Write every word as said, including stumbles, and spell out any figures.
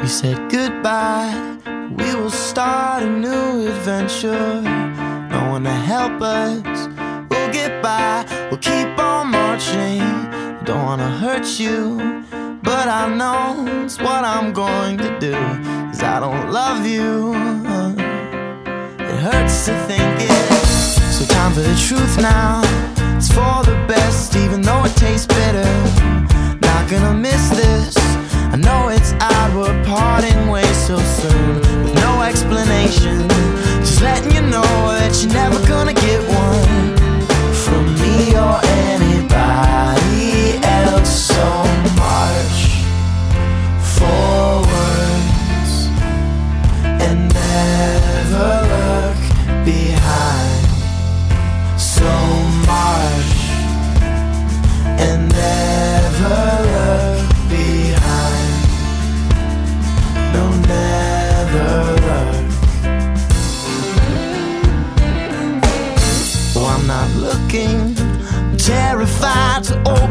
You said goodbye, we will start a new adventure. No one to help us, we'll get by, we'll keep on marching. Don't wanna hurt you, but I know it's what I'm going to do. Cause I don't love you, it hurts to think it. So time for the truth now, it's for the best, even though it tastes bitter. Not gonna miss this, I know it's odd, we're parting ways so soon. With no explanation, just letting you know that you're never gonna get one from me or anybody else. So march forwards and never look behind. So march and never look behind. No, never look. Oh, I'm not looking, I'm terrified to